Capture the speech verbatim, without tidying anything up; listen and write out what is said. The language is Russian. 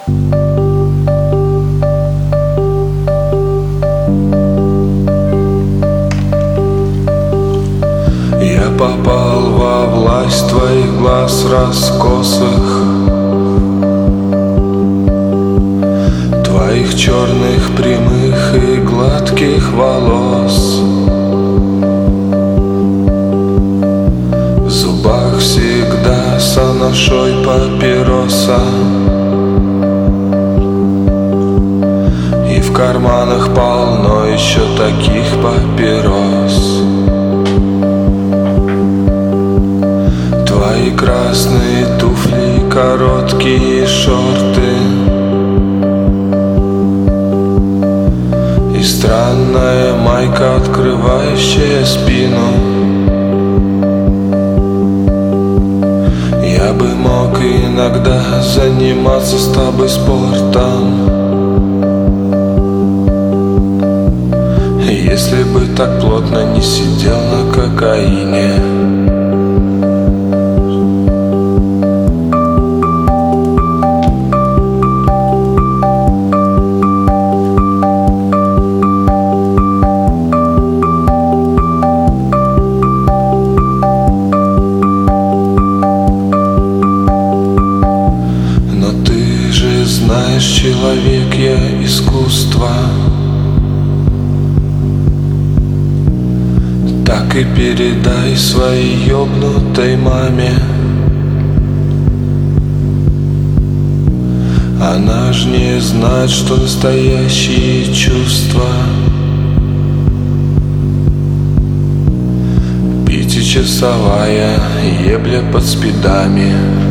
Я попал во власть твоих глаз раскосых, твоих черных, прямых и гладких волос. В зубах всегда соношой папироса, и в карманах полно еще таких папирос. Твои красные туфли, короткие шорты и странная майка, открывающая спину. Я бы мог иногда заниматься с тобой спортом, если бы так плотно не сидел на кокаине. Знаешь, человек, я искусство. Так и передай своей ёбнутой маме. Она ж не знает, что настоящие чувства. Пятичасовая ебля под спидами.